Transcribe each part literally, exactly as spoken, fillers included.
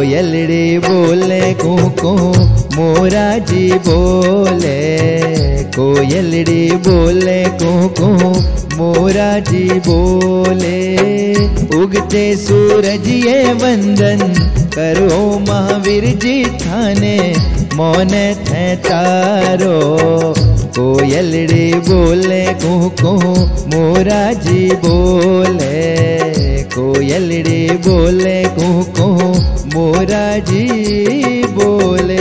कोयलड़ी बोले कुकू मोरा जी बोले, कोयलड़ी बोले कुकू मोरा जी बोले। उगते सूरज ये वंदन करो महावीर जी थाने, मौन थे तारो। कोयलड़ी बोले कुकू मोरा जी बोले, कोयलड़ी बोले कुकू मोरा जी बोले।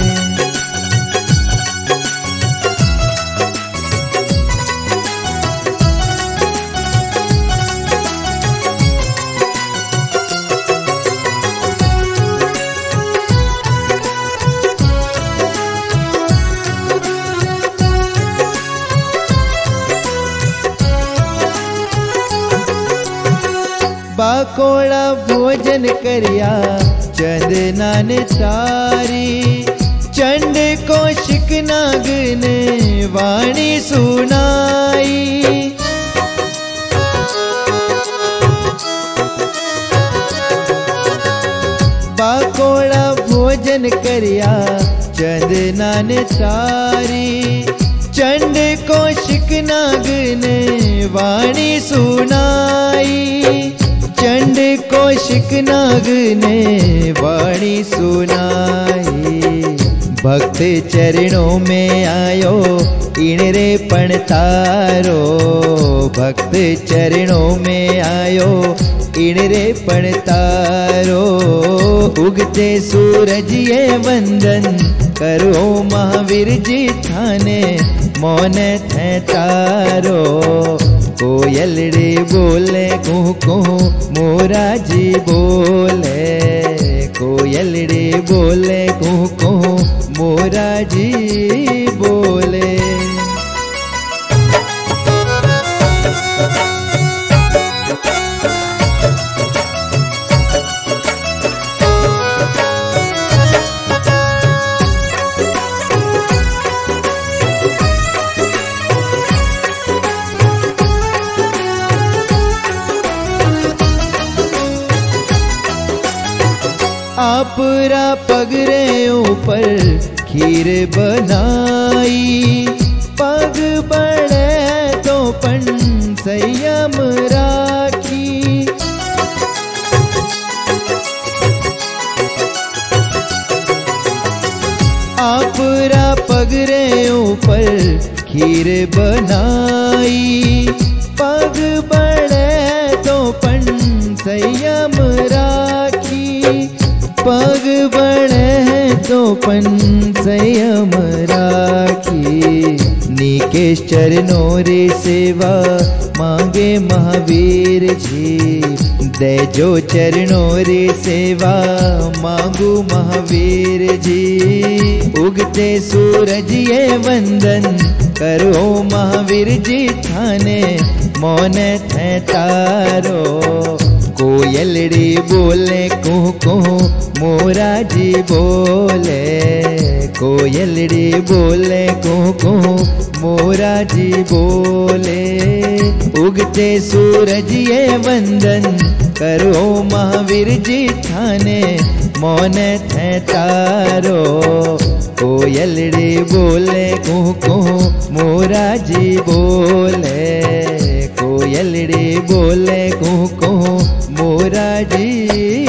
बाकोड़ा भोजन करिया चंदना ने तारी, चंड को शिकनाग ने वाणी सुनाई। बाकोड़ा भोजन करिया चंदना ने तारी, चंड को शिकनाग ने वाणी सुनाई। चंड को शिकनाग ने वाणी सुनाई। भक्त चरणों में आयो इणरे पण तारो, भक्त चरणों में आयो इणरे पण तारो। उगते सूरज ये वंदन करो महावीर जी थाने, मौन थे तारो। कोयलड़ी बोले कुकू मोरा जी बोले, कोयलड़ी बोले कुकू मोरा जी बोले। आपरा पगरे ऊपर खीर बनाई, पग बढ़े तो पन संयम राखी। आपरा पगरे ऊपर खीर बनाई, पग बढ़े तो पन संयम राखी। पग बढ़े तो पन संयम राखी। निकेश चरणों रे सेवा मांगे महावीर जी, दे जो चरणों रे सेवा मांगू महावीर जी। उगते सूरज ये वंदन करो महावीर जी थाने, मौन थे तारो। कोयलड़ी बोले कुकू मोरा जी बोले, कोयलड़ी बोले कुकू मोरा जी बोले। उगते सूरज ये वंदन करो महावीर जी थाने, मौन थे तारो। कोयलड़ी बोले कुकू मोरा जी बोले, कोयलड़ी बोले कुकू मोरा जी